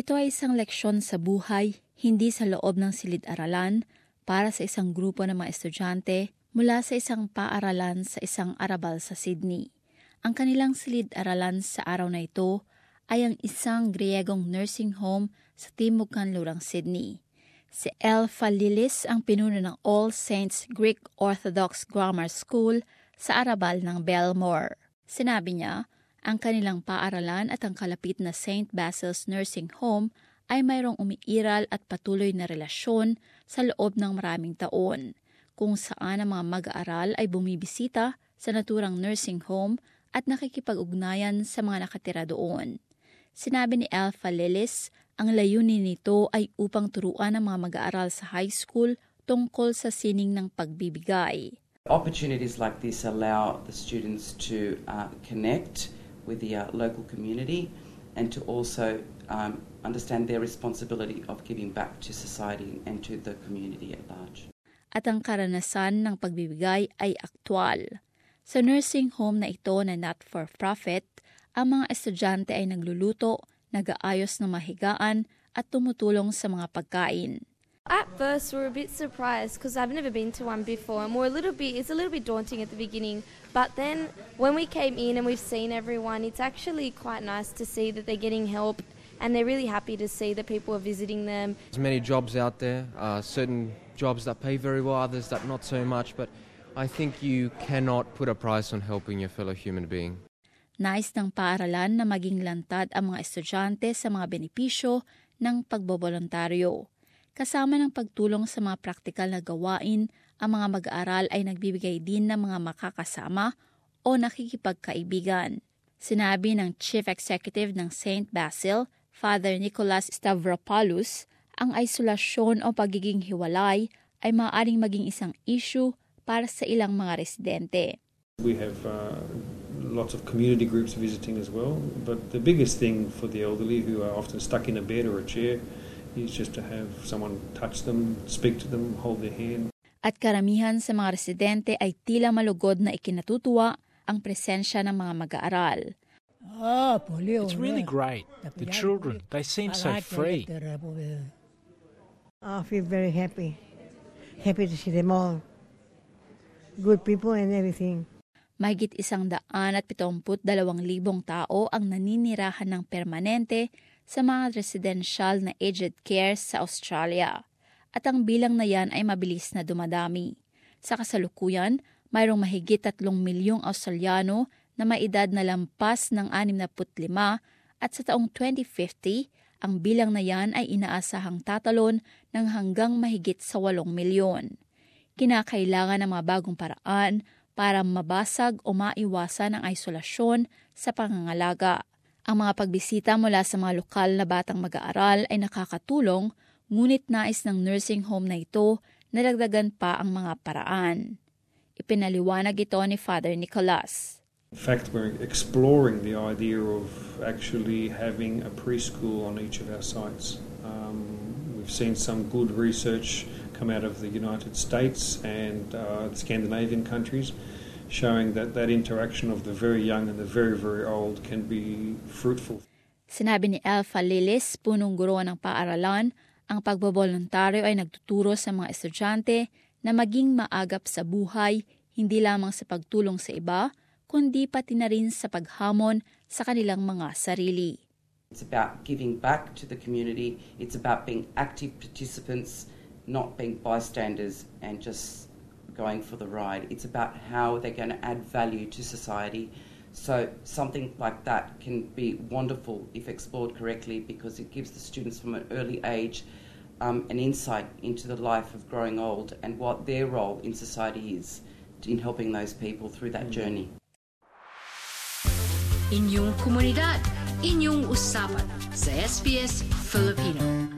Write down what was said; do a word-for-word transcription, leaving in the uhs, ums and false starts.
Ito ay isang leksyon sa buhay, hindi sa loob ng silid-aralan, para sa isang grupo ng mga estudyante mula sa isang paaralan sa isang arabal sa Sydney. Ang kanilang silid-aralan sa araw na ito ay ang isang Griegong nursing home sa Timog Kanlurang Sydney. Si Elfa Lilis ang pinuno ng All Saints Greek Orthodox Grammar School sa arabal ng Belmore. Sinabi niya, ang kanilang paaralan at ang kalapit na Saint Basil's Nursing Home ay mayroong umiiral at patuloy na relasyon sa loob ng maraming taon, kung saan ang mga mag-aaral ay bumibisita sa naturang nursing home at nakikipag-ugnayan sa mga nakatira doon. Sinabi ni Elfa Lilis, ang layunin nito ay upang turuan ang mga mag-aaral sa high school tungkol sa sining ng pagbibigay. Opportunities like this allow the students to uh, connect with the uh, local community and to also um, understand their responsibility of giving back to society and to the community at large. At ang karanasan ng pagbibigay ay aktwal. Sa nursing home na ito na not-for-profit, ang mga estudyante ay nagluluto, nag-aayos ng mahigaan at tumutulong sa mga pagkain. At first, we were a bit surprised because I've never been to one before, and we're a little bit, it's a little bit daunting at the beginning. But then when we came in and we've seen everyone, it's actually quite nice to see that they're getting help and they're really happy to see that people are visiting them. There's many jobs out there, uh, certain jobs that pay very well, others that not so much, but I think you cannot put a price on helping your fellow human being. Nais ng paaralan na maging lantad ang mga estudyante sa mga benepisyo ng pagbobolontaryo. Kasama ng pagtulong sa mga praktikal na gawain, ang mga mag-aaral ay nagbibigay din ng mga makakasama o nakikipagkaibigan. Sinabi ng Chief Executive ng Saint Basil, Father Nicholas Stavropoulos, ang isolasyon o pagiging hiwalay ay maaaring maging isang issue para sa ilang mga residente. We have uh, lots of community groups visiting as well, but the biggest thing for the elderly who are often stuck in a bed or a chair is just to have someone touch them, speak to them, hold their hand. At karamihan sa mga residente ay tila malugod na ikinatutuwa ang presensya ng mga mag-aaral. It's really great. The children, they seem so free. I feel very happy. Happy to see them all. Good people and everything. Mahigit isang daan at pitumput dalawang libong tao ang naninirahan ng permanente sa mga residential na aged care sa Australia. At ang bilang na yan ay mabilis na dumadami. Sa kasalukuyan, mayroong mahigit tatlong milyong Australiano na may edad na lampas ng anim na lima at sa taong twenty fifty, ang bilang na yan ay inaasahang tatalon ng hanggang mahigit sa walong milyon. Kinakailangan ng mga bagong paraan para mabasag o maiwasan ang isolasyon sa pangangalaga. Ang mga pagbisita mula sa mga lokal na batang mag-aaral ay nakakatulong, ngunit nais ng nursing home na ito na dagdagan pa ang mga paraan. Ipinaliwanag ito ni Father Nicholas. In fact, we're exploring the idea of actually having a preschool on each of our sites. Um, we've seen some good research come out of the United States and uh, the Scandinavian countries, showing that that interaction of the very young and the very, very old can be fruitful. Sinabi ni Elfa Lilis, punong guro ng paaralan, ang pagbobolontaryo ay nagtuturo sa mga estudyante na maging maagap sa buhay, hindi lamang sa pagtulong sa iba, kundi pati na rin sa paghamon sa kanilang mga sarili. It's about giving back to the community. It's about being active participants, not being bystanders and just going for the ride. It's about how they're going to add value to society. So something like that can be wonderful if explored correctly, because it gives the students from an early age um, an insight into the life of growing old and what their role in society is in helping those people through that journey. Inyong komunidad, inyong usapan sa S B S Filipino.